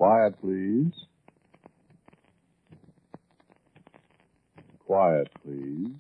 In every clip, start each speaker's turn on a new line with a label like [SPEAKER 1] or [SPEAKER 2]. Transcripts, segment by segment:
[SPEAKER 1] Quiet, please. Quiet, please.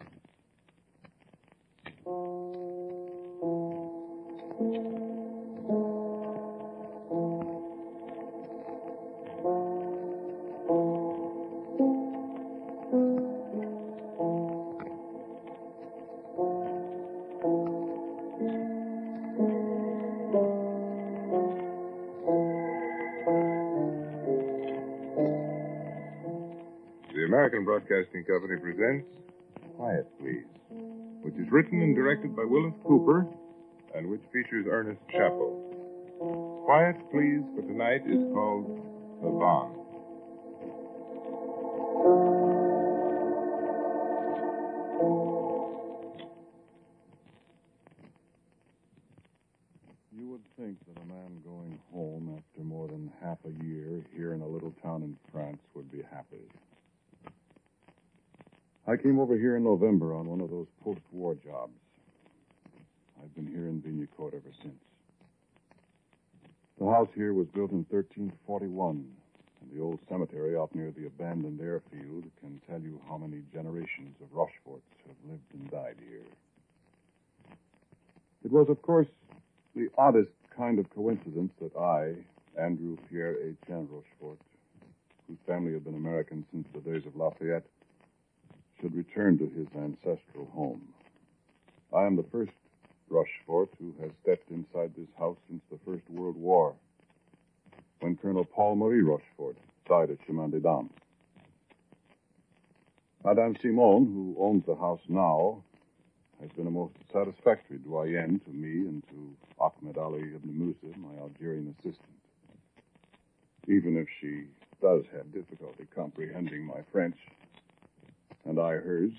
[SPEAKER 2] The American Broadcasting Company presents Quiet, Please, which is written and directed by Willis Cooper and which features Ernest Chappell. Quiet, Please for tonight is called Pavane.
[SPEAKER 1] You would think that a man going home after more than half a year here in a little town in France would be happy. I came over here in November on one of those post-war jobs. I've been here in Vignecourt ever since. The house here was built in 1341, and the old cemetery out near the abandoned airfield can tell you how many generations of Rocheforts have lived and died here. It was, of course, the oddest kind of coincidence that I, Andrew Pierre Etienne Rochefort, whose family had been American since the days of Lafayette, should return to his ancestral home. I am the first Rochefort who has stepped inside this house since the First World War, when Colonel Paul Marie Rochefort died at Chemin des Dames. Madame Simone, who owns the house now, has been a most satisfactory doyenne to me and to Ahmed Ali ibn Musa, my Algerian assistant. Even if she does have difficulty comprehending my French, and I hers.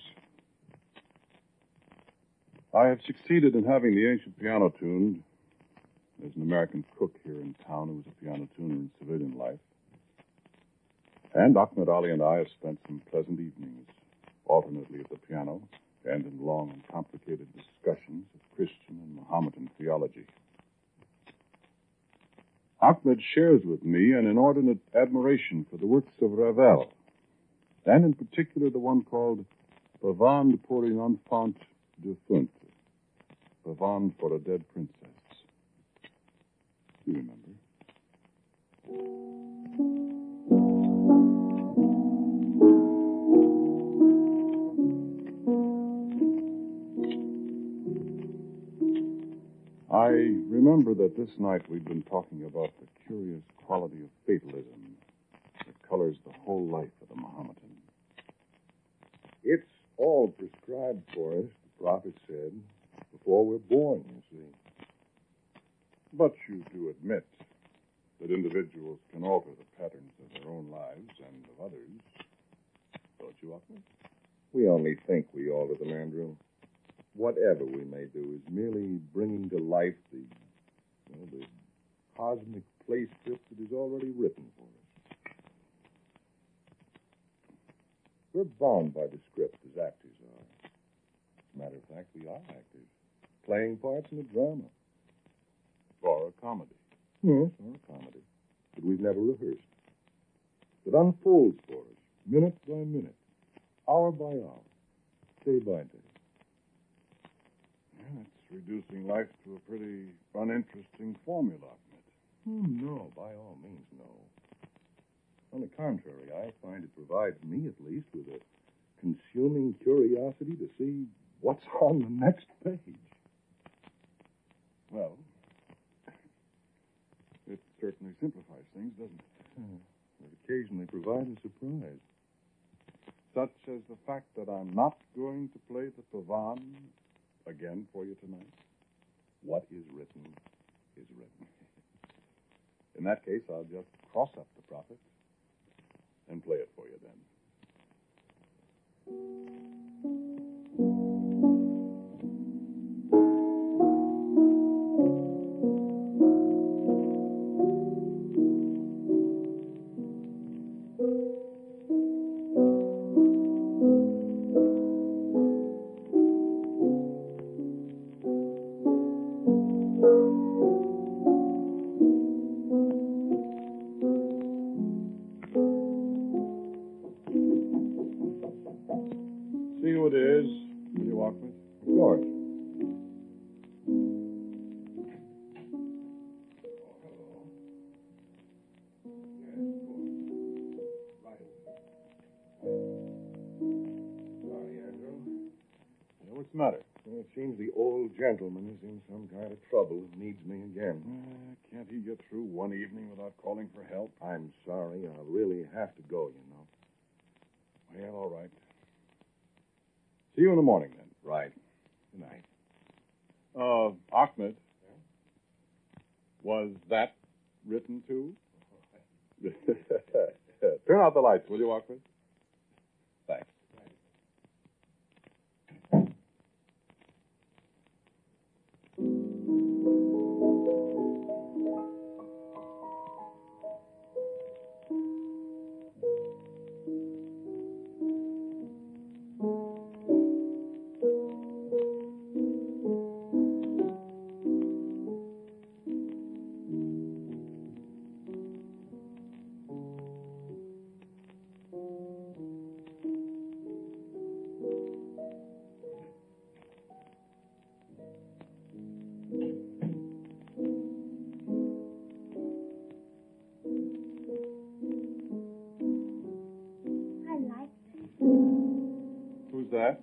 [SPEAKER 1] I have succeeded in having the ancient piano tuned. There's an American cook here in town who was a piano tuner in civilian life. And Ahmed Ali and I have spent some pleasant evenings, alternately at the piano and in long and complicated discussions of Christian and Mohammedan theology. Ahmed shares with me an inordinate admiration for the works of Ravel, and in particular the one called Pavane pour une enfant défunte, Pavane for a dead princess. You remember? I remember that this night we'd been talking about the curious quality of fatalism that colors the whole life of the Mohammedan.
[SPEAKER 3] It's all prescribed for us, the prophet said, before we're born, you see.
[SPEAKER 1] But you do admit that individuals can alter the patterns of their own lives and of others, don't you, Ahmed?
[SPEAKER 3] We only think we alter them, Andrew. Whatever we may do is merely bringing to life the cosmic play script that is already written for us. We're bound by the script as actors are. As a matter of fact, we are actors, playing parts in a drama.
[SPEAKER 1] Or a comedy.
[SPEAKER 3] Yes, or a comedy. But we've never rehearsed. It unfolds for us, minute by minute, hour by hour, day by day.
[SPEAKER 1] Yeah, it's reducing life to a pretty uninteresting formula, Ahmed.
[SPEAKER 3] Oh, no, by all means, no. On the contrary, I find it provides me, at least, with a consuming curiosity to see what's on the next page.
[SPEAKER 1] Well, it certainly simplifies things, doesn't it?
[SPEAKER 3] It occasionally provides a surprise.
[SPEAKER 1] Such as the fact that I'm not going to play the Pavane again for you tonight.
[SPEAKER 3] What is written is written.
[SPEAKER 1] In that case, I'll just cross up the prophet and play it for you then.
[SPEAKER 3] It seems the old gentleman is in some kind of trouble and needs me again.
[SPEAKER 1] Can't he get through one evening without calling for help?
[SPEAKER 3] I'm sorry. I'll really have to go, you know.
[SPEAKER 1] Well, all right. See you in the morning, then.
[SPEAKER 3] Right. Good night.
[SPEAKER 1] Ahmed. Was that written too? Turn out the lights, will you, Ahmed? Thanks.
[SPEAKER 4] I like
[SPEAKER 1] Who's that?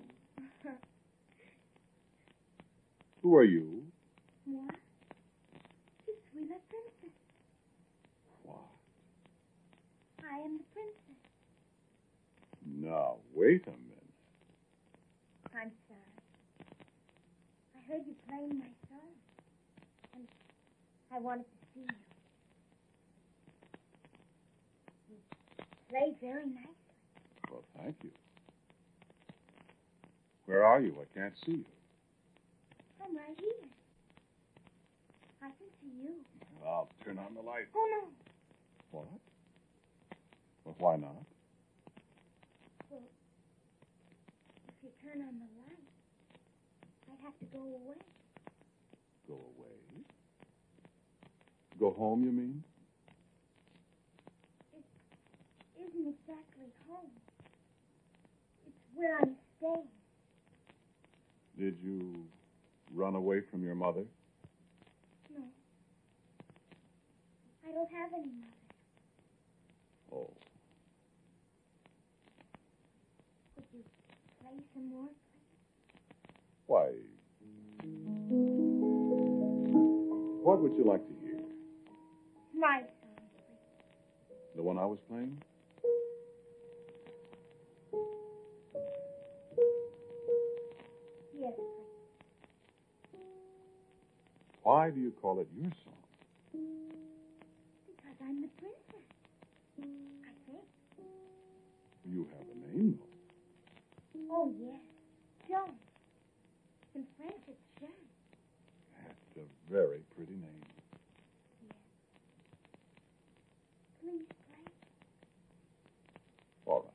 [SPEAKER 1] Who are you?
[SPEAKER 4] moi. Je suis la princess.
[SPEAKER 1] What?
[SPEAKER 4] I am the princess.
[SPEAKER 1] Now, wait a minute.
[SPEAKER 4] I'm sorry. I heard you playing my song. And I wanted to see you. You play very nicely.
[SPEAKER 1] Well, thank you. Where are you? I can't see you.
[SPEAKER 4] I'm right here. I can see you.
[SPEAKER 1] I'll turn on the light.
[SPEAKER 4] Oh, no.
[SPEAKER 1] What? Well, why not?
[SPEAKER 4] Well, if you turn on the light, I'd have to go away.
[SPEAKER 1] Go away? Go home, you mean?
[SPEAKER 4] It isn't exactly home. It's where I'm staying.
[SPEAKER 1] Did you run away from your mother?
[SPEAKER 4] No. I don't have any mother.
[SPEAKER 1] Oh.
[SPEAKER 4] Would you play some more?
[SPEAKER 1] Why? What would you like to hear?
[SPEAKER 4] My song, please.
[SPEAKER 1] The one I was playing?
[SPEAKER 4] Yes, please.
[SPEAKER 1] Why do you call it your song?
[SPEAKER 4] Because I'm the princess. I think.
[SPEAKER 1] You have a name, though.
[SPEAKER 4] Oh, yes. Joan. In French, it's Jean.
[SPEAKER 1] That's a very pretty name.
[SPEAKER 4] Yes. Please play.
[SPEAKER 1] All right.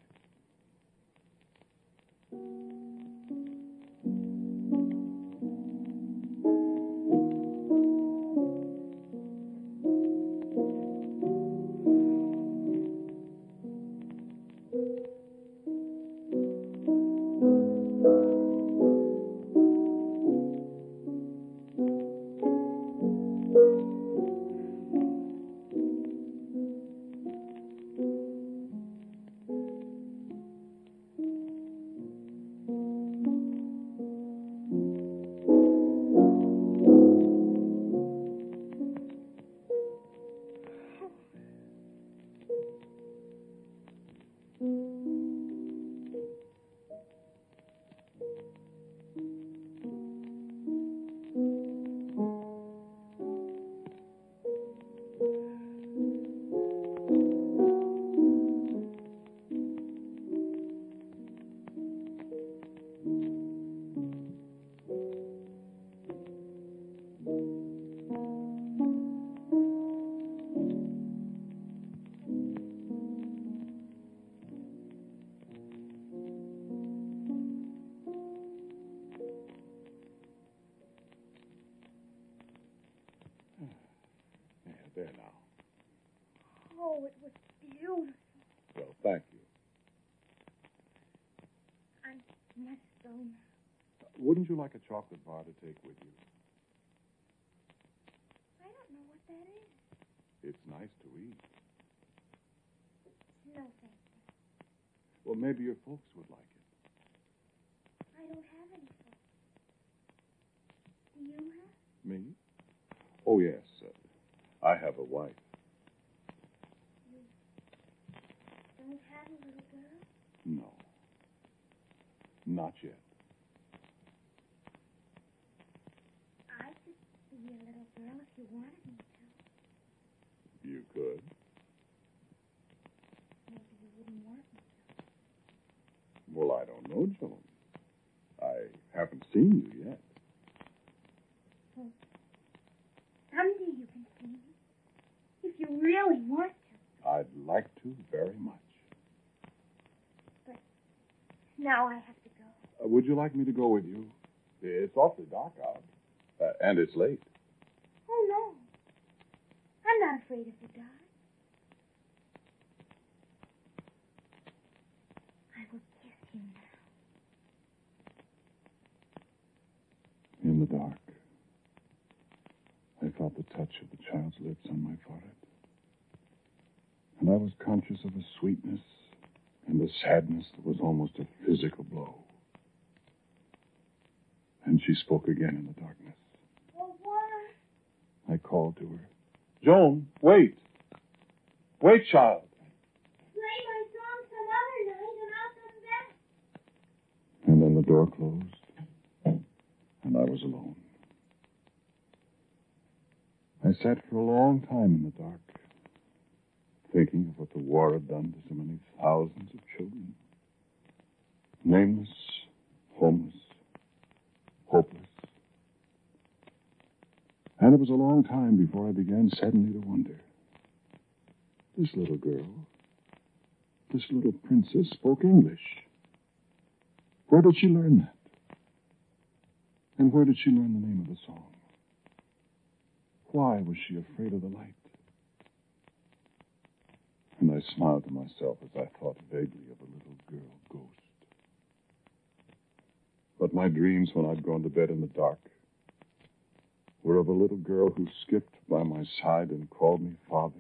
[SPEAKER 1] Yeah, there now.
[SPEAKER 4] Oh, it was beautiful.
[SPEAKER 1] Well, thank you.
[SPEAKER 4] I must go now.
[SPEAKER 1] Wouldn't you like a chocolate bar to take with you?
[SPEAKER 4] I don't know what that is.
[SPEAKER 1] It's nice to eat.
[SPEAKER 4] No, thank you.
[SPEAKER 1] Well, maybe your folks would like it.
[SPEAKER 4] I don't have any folks.
[SPEAKER 3] Me? Oh, yes. I have a wife.
[SPEAKER 4] You don't have a little girl?
[SPEAKER 3] No. Not yet.
[SPEAKER 4] I could be a little girl if you wanted me to.
[SPEAKER 3] You could.
[SPEAKER 4] Maybe you wouldn't want me to.
[SPEAKER 3] Well, I don't know, Joan. I haven't seen you yet.
[SPEAKER 4] Well, someday you can see me. If you really want to.
[SPEAKER 3] I'd like to very much.
[SPEAKER 4] But now I have to go.
[SPEAKER 3] Would you like me to go with you? It's awfully dark out. And it's late.
[SPEAKER 4] Oh, no. I'm not afraid of the dark. I will kiss you now.
[SPEAKER 3] In the dark, I felt the touch of the child's lips on my forehead. And I was conscious of a sweetness and a sadness that was almost a physical blow. And she spoke again in the darkness.
[SPEAKER 4] Oh, what?
[SPEAKER 3] I called to her. Joan, wait. Wait, child.
[SPEAKER 4] Play my song some other night and I'll come back.
[SPEAKER 3] And then the door closed, and I was alone. I sat for a long time in the dark, thinking of what the war had done to so many thousands of children. Nameless, homeless, hopeless. And it was a long time before I began suddenly to wonder. This little girl, this little princess spoke English. Where did she learn that? And where did she learn the name of the song? Why was she afraid of the light? And I smiled to myself as I thought vaguely of a little girl ghost. But my dreams when I'd gone to bed in the dark were of a little girl who skipped by my side and called me father,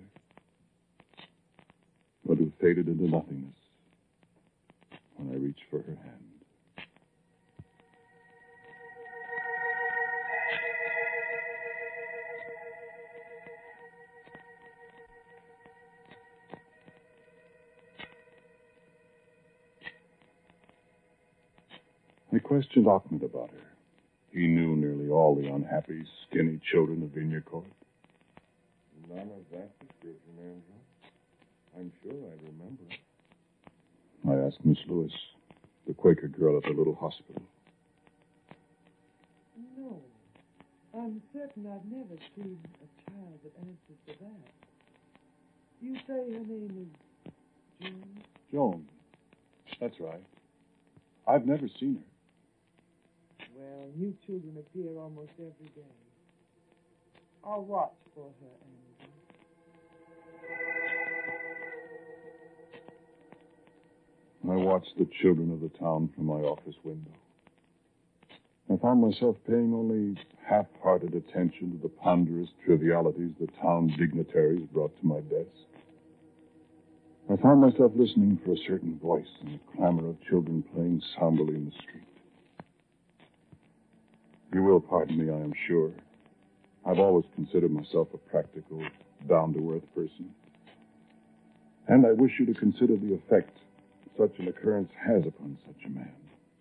[SPEAKER 3] but who faded into nothingness when I reached for her hand. I questioned Ahmed about her. He knew nearly all the unhappy, skinny children of Vineyard Court.
[SPEAKER 5] None of that description, Andrew. I'm sure I remember.
[SPEAKER 3] I asked Miss Lewis, the Quaker girl at the little hospital.
[SPEAKER 6] No. I'm certain I've never seen a child that answers to that. You say her name is Joan?
[SPEAKER 3] Joan. That's right. I've never seen her.
[SPEAKER 6] Well, new children appear almost every day. I'll watch for her, Andrew.
[SPEAKER 3] I watched the children of the town from my office window. I found myself paying only half-hearted attention to the ponderous trivialities the town dignitaries brought to my desk. I found myself listening for a certain voice in the clamor of children playing somberly in the street. You will pardon me, I am sure. I've always considered myself a practical, down-to-earth person. And I wish you to consider the effect such an occurrence has upon such a man.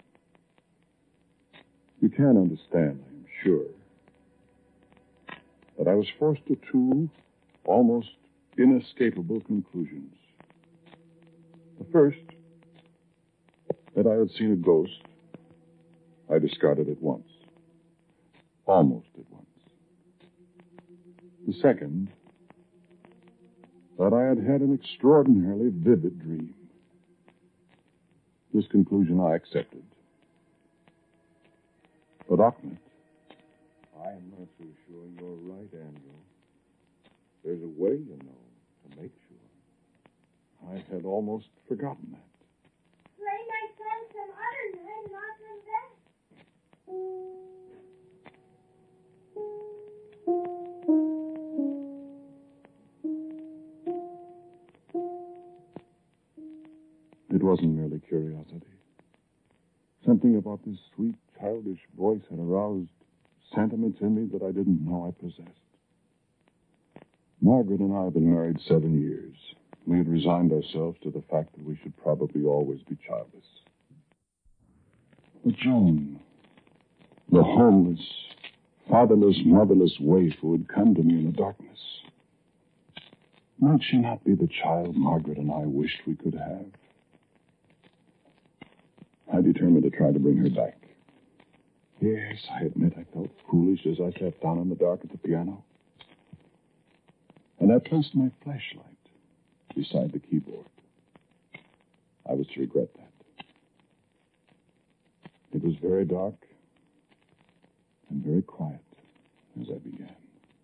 [SPEAKER 3] You can understand, I am sure, that I was forced to two almost inescapable conclusions. The first, that I had seen a ghost, I discarded at once. Almost at once. The second, that I had had an extraordinarily vivid dream. This conclusion I accepted. But Ahmed,
[SPEAKER 5] I'm not so sure you're right, Andrew. There's a way, you know, to make sure.
[SPEAKER 3] I had almost forgotten that.
[SPEAKER 4] Play my song some other night and I'll come back.
[SPEAKER 3] It wasn't merely curiosity. Something about this sweet, childish voice had aroused sentiments in me that I didn't know I possessed. Margaret and I have been married 7 years. We had resigned ourselves to the fact that we should probably always be childless. But Joan, the homeless, fatherless, motherless waif who had come to me in the darkness, might she not be the child Margaret and I wished we could have? I determined to try to bring her back. Yes, I admit I felt foolish as I sat down in the dark at the piano. And I placed my flashlight beside the keyboard. I was to regret that. It was very dark and very quiet as I began.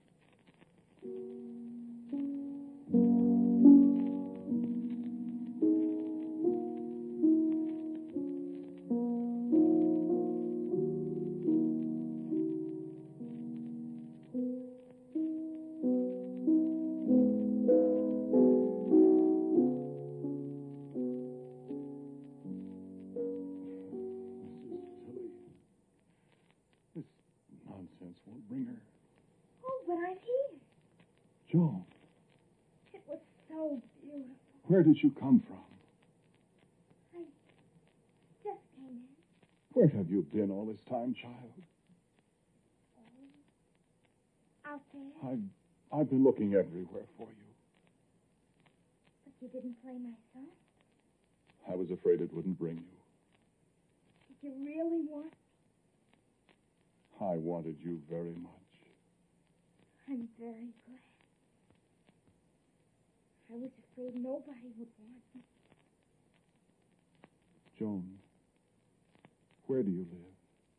[SPEAKER 3] Nonsense won't bring her.
[SPEAKER 4] Oh, but I'm here.
[SPEAKER 3] Joan,
[SPEAKER 4] It was so beautiful.
[SPEAKER 3] where did you come from?
[SPEAKER 4] I just came in.
[SPEAKER 3] Where have you been all this time, child?
[SPEAKER 4] Out there.
[SPEAKER 3] I've been looking everywhere for you.
[SPEAKER 4] But you didn't play my song.
[SPEAKER 3] I was afraid it wouldn't bring you.
[SPEAKER 4] Did you really want?
[SPEAKER 3] I wanted you very much.
[SPEAKER 4] I'm very glad. I was afraid nobody would want me.
[SPEAKER 3] Joan, where do you live?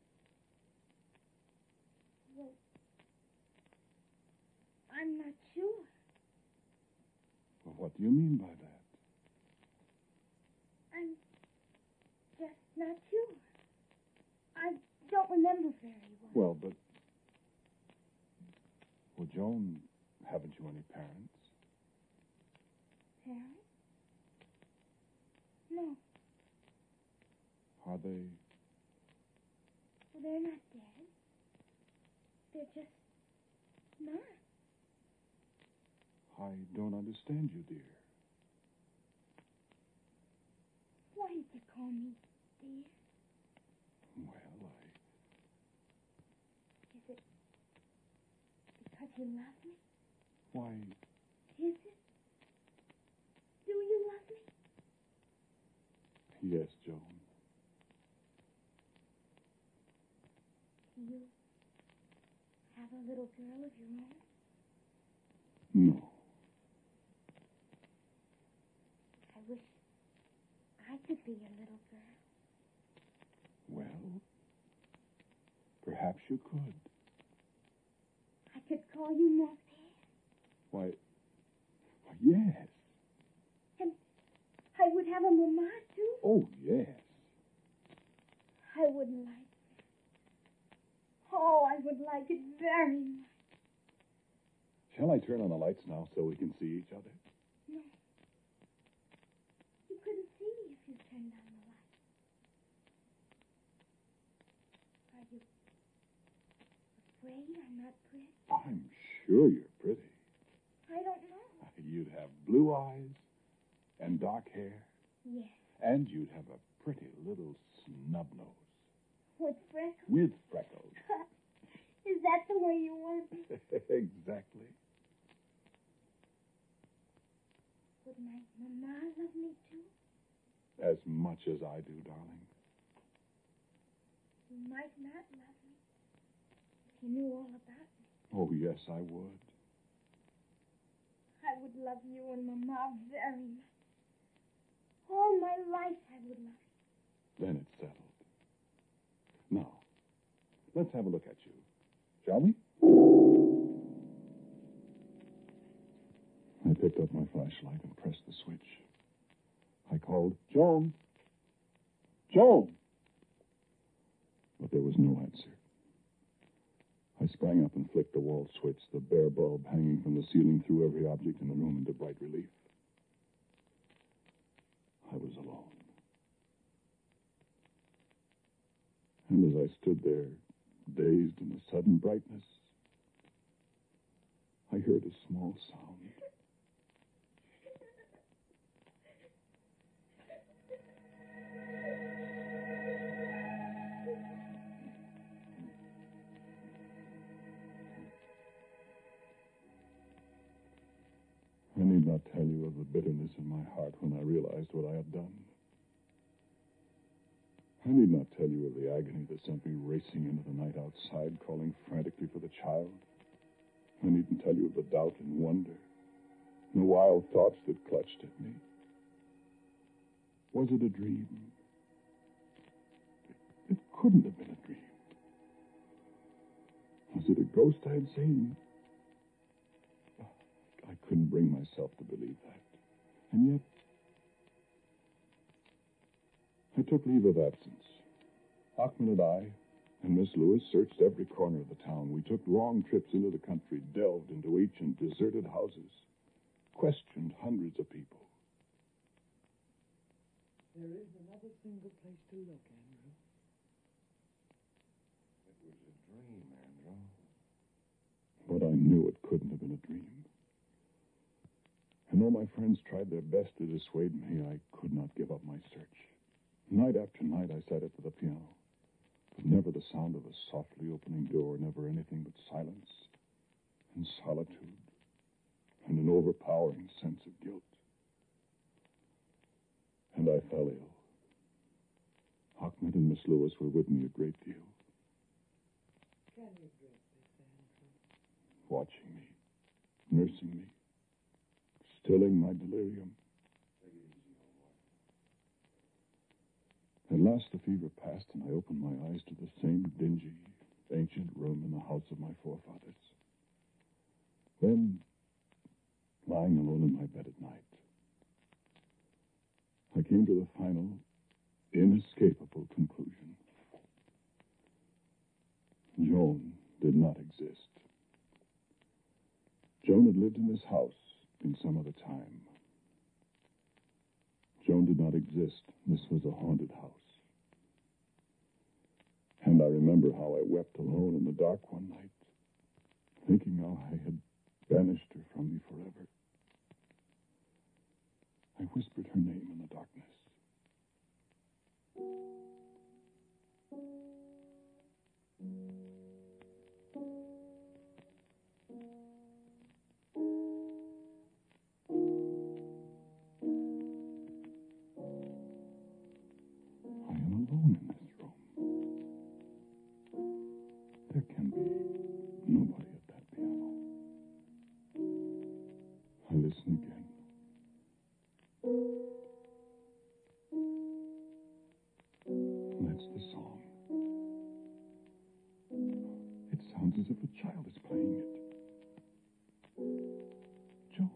[SPEAKER 4] Well, I'm not sure.
[SPEAKER 3] Well, what do you mean by that?
[SPEAKER 4] I'm just not sure. I don't remember very well.
[SPEAKER 3] Well, Joan, haven't you any parents?
[SPEAKER 4] Parents? No.
[SPEAKER 3] Are they?
[SPEAKER 4] Well, they're not dead. They're just not.
[SPEAKER 3] I don't understand you, dear.
[SPEAKER 4] Why did you call me dear?
[SPEAKER 3] Well,
[SPEAKER 4] Is it because you love me?
[SPEAKER 3] why,
[SPEAKER 4] Is it? Do you love me?
[SPEAKER 3] yes, Joan.
[SPEAKER 4] Do you have a little girl of your own?
[SPEAKER 3] No.
[SPEAKER 4] I wish I could be your little girl.
[SPEAKER 3] Well, perhaps you could.
[SPEAKER 4] I could call you Mother.
[SPEAKER 3] Why, yes.
[SPEAKER 4] And I would have a mama, too.
[SPEAKER 3] Oh, yes.
[SPEAKER 4] I would like it. Oh, I would like it very much.
[SPEAKER 3] Shall I turn on the lights now so we can see each other?
[SPEAKER 4] No. You couldn't see me if you turned on the light. Are you afraid I'm not pretty?
[SPEAKER 3] I'm sure you're pretty.
[SPEAKER 4] I don't know.
[SPEAKER 3] You'd have blue eyes and dark hair,
[SPEAKER 4] Yes.
[SPEAKER 3] and you'd have a pretty little snub nose.
[SPEAKER 4] With freckles?
[SPEAKER 3] With freckles.
[SPEAKER 4] Is that the way you want me?
[SPEAKER 3] Exactly.
[SPEAKER 4] Would my mama love me, too?
[SPEAKER 3] As much as I do, darling.
[SPEAKER 4] You might not love me if you knew all about me.
[SPEAKER 3] Oh, yes, I would.
[SPEAKER 4] I would love you and Mama very much. All my life I would love you.
[SPEAKER 3] Then it's settled. Now, let's have a look at you, shall we? I picked up my flashlight and pressed the switch. I called, Joan! Joan! But there was no answer. I sprang up and flicked the wall switch. The bare bulb hanging from the ceiling threw every object in the room into bright relief. I was alone. And as I stood there, dazed in the sudden brightness, I heard a small sound. I need not tell you of the bitterness in my heart when I realized what I had done. I need not tell you of the agony that sent me racing into the night outside, calling frantically for the child. I needn't tell you of the doubt and wonder, and the wild thoughts that clutched at me. Was it a dream? It couldn't have been a dream. Was it a ghost I had seen? I couldn't bring myself to believe that. And yet, I took leave of absence. Hockman and I and Miss Lewis searched every corner of the town. We took long trips into the country, delved into ancient, deserted houses, questioned hundreds of people.
[SPEAKER 6] There is another single place to look, Andrew.
[SPEAKER 5] It was a dream, Andrew.
[SPEAKER 3] But I knew it couldn't have been a dream. And though my friends tried their best to dissuade me, I could not give up my search. Night after night, I sat at the piano. But never the sound of a softly opening door, never anything but silence and solitude and an overpowering sense of guilt. And I fell ill. Hockman and Miss Lewis were with me a great deal,
[SPEAKER 6] Can you drink this, Andrew?
[SPEAKER 3] watching me, nursing me, stilling my delirium. At last the fever passed, and I opened my eyes to the same dingy, ancient room in the house of my forefathers. Then, lying alone in my bed at night, I came to the final, inescapable conclusion. Joan did not exist. Joan had lived in this house in some other time. Joan did not exist. This was a haunted house. And I remember how I wept alone in the dark one night, thinking how I had banished her from me forever. I whispered her name in the darkness. I am alone in this room. There can be nobody at that piano. I listen again. That's the song. It sounds as if a child is playing it. Joan.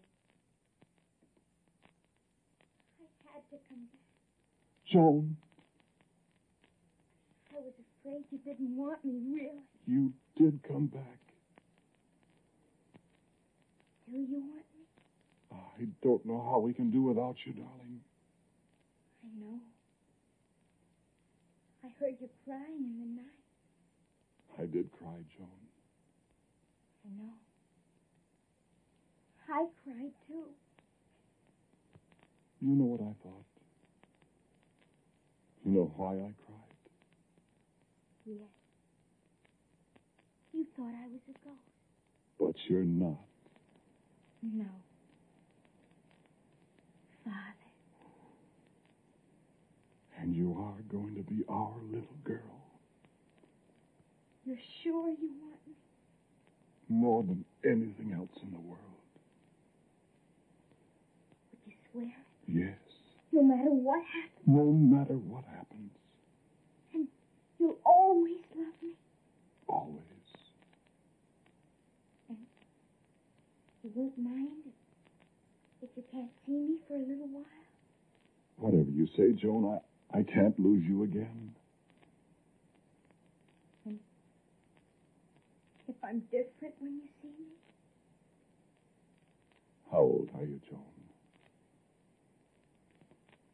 [SPEAKER 4] I had to come back.
[SPEAKER 3] Joan,
[SPEAKER 4] I was afraid you didn't want me, really.
[SPEAKER 3] you did come back.
[SPEAKER 4] Do you want me?
[SPEAKER 3] I don't know how we can do without you, darling.
[SPEAKER 4] I know. I heard you crying in the night.
[SPEAKER 3] I did cry, Joan.
[SPEAKER 4] I know. I cried, too.
[SPEAKER 3] You know what I thought? You know why I cried?
[SPEAKER 4] Yes. You thought I was a ghost.
[SPEAKER 3] But you're not.
[SPEAKER 4] No. Father.
[SPEAKER 3] And you are going to be our little girl.
[SPEAKER 4] You're sure you want me?
[SPEAKER 3] More than anything else in the world.
[SPEAKER 4] Would you swear it?
[SPEAKER 3] Yes.
[SPEAKER 4] No matter what happens?
[SPEAKER 3] No matter what happens.
[SPEAKER 4] And you'll always love me?
[SPEAKER 3] Always.
[SPEAKER 4] And you won't mind if you can't see me for a little while?
[SPEAKER 3] Whatever you say, Joan, I can't lose you again.
[SPEAKER 4] And if I'm different when you see me?
[SPEAKER 3] How old are you, Joan?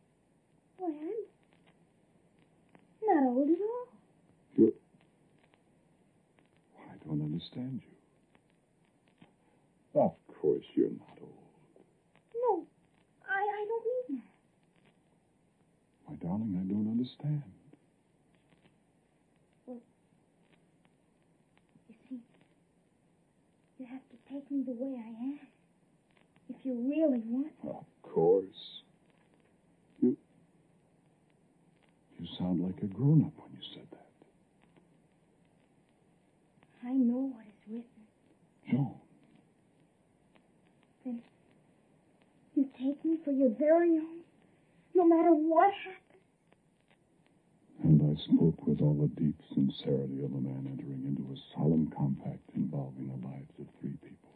[SPEAKER 4] Why, I'm not old at all.
[SPEAKER 3] don't understand you. Of course you're not old.
[SPEAKER 4] No, I don't mean that.
[SPEAKER 3] My darling, I don't understand.
[SPEAKER 4] Well, you see, you have to take me the way I am. If you really want me.
[SPEAKER 3] Of course. You sound like a grown-up when you said that.
[SPEAKER 4] I know what is written.
[SPEAKER 3] Joan.
[SPEAKER 4] Then you take me for your very own, no matter what happens.
[SPEAKER 3] And I spoke with all the deep sincerity of a man entering into a solemn compact involving the lives of three people.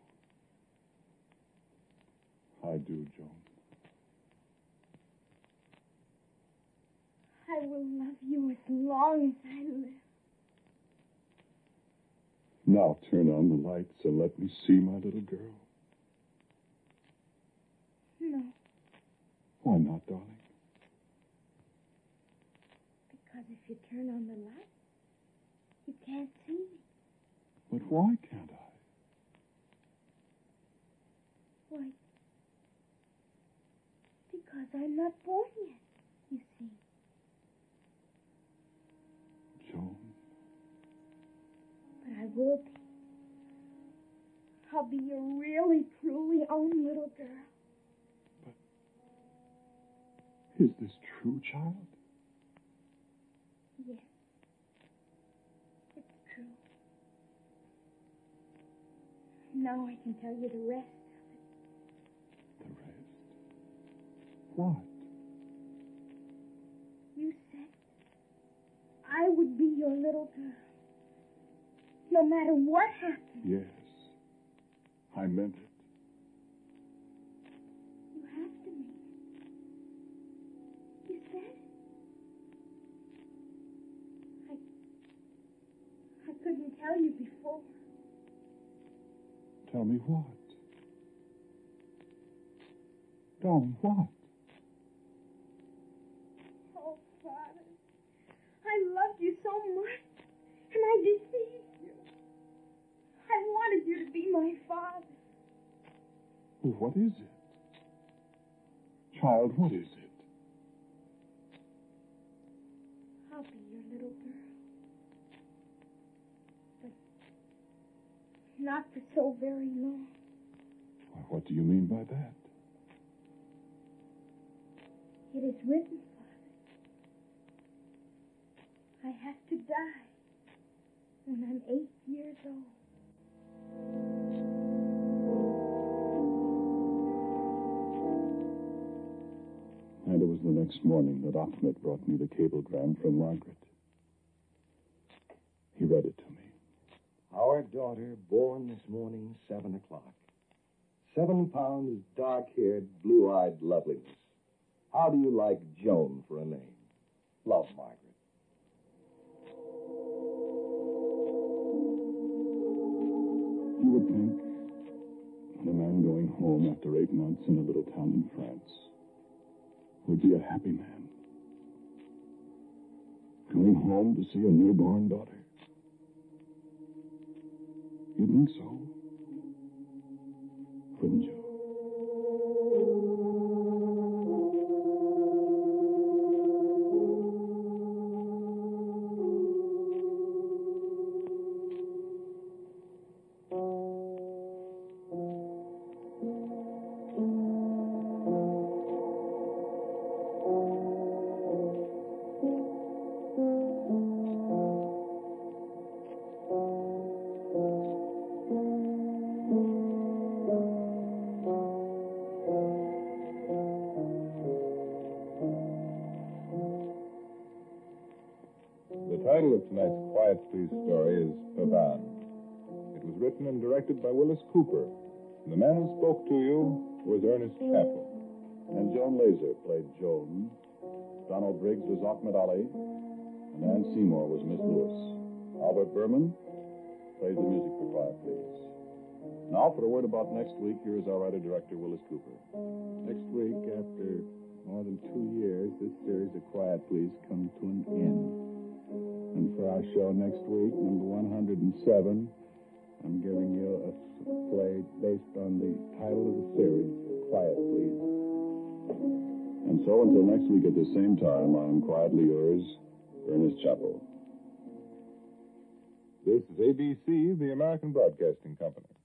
[SPEAKER 3] I do, Joan.
[SPEAKER 4] I will love you as long as I live.
[SPEAKER 3] Now turn on the lights and let me see my little girl.
[SPEAKER 4] No,
[SPEAKER 3] Why not, darling?
[SPEAKER 4] because if you turn on the light, you can't see me.
[SPEAKER 3] But why can't I?
[SPEAKER 4] Why? Because I'm not born yet, you see.
[SPEAKER 3] Joan,
[SPEAKER 4] But I will be. I'll be your really, truly own little girl.
[SPEAKER 3] is this true, child?
[SPEAKER 4] Yes. It's true. Now I can tell you the rest of it.
[SPEAKER 3] The rest? What?
[SPEAKER 4] You said I would be your little girl. No matter what happened.
[SPEAKER 3] Yes. I meant it.
[SPEAKER 4] You have to mean it. You said it. I couldn't tell you before.
[SPEAKER 3] Tell me what? Darling, what?
[SPEAKER 4] Oh, Father, I loved you so much, and I deceived you. I wanted you to be my father.
[SPEAKER 3] Well, what is it? Child, what is it?
[SPEAKER 4] I'll be your little girl. But not for so very long.
[SPEAKER 3] Why, what do you mean by that?
[SPEAKER 4] It is written, Father. I have to die when I'm 8 years old.
[SPEAKER 3] And it was the next morning that Ahmed brought me the cablegram from Margaret. He read it to me.
[SPEAKER 5] Our daughter, born this morning, 7 o'clock. 7 pounds, dark-haired, blue-eyed loveliness. How do you like Joan for a name? Love, Margaret.
[SPEAKER 3] You would think that a man going home after 8 months in a little town in France would be a happy man. Going home to see a newborn daughter. You'd think so, wouldn't you?
[SPEAKER 2] The title of tonight's Quiet Please story is Pavan. It was written and directed by Willis Cooper. And the man who spoke to you was Ernest Chappell.
[SPEAKER 3] And Joan Laser played Joan. Donald Briggs was Ahmed Ali. And Ann Seymour was Miss Lewis. Albert Berman played the music for Quiet Please. Now for a word about next week, here is our writer-director, Willis Cooper.
[SPEAKER 7] Next week, after more than 2 years, this series of Quiet Please comes to an end. And for our show next week, number 107, I'm giving you a play based on the title of the series, Quiet Please.
[SPEAKER 3] And so until next week at the same time, I am quietly yours, Ernest Chappell.
[SPEAKER 2] This is ABC, the American Broadcasting Company.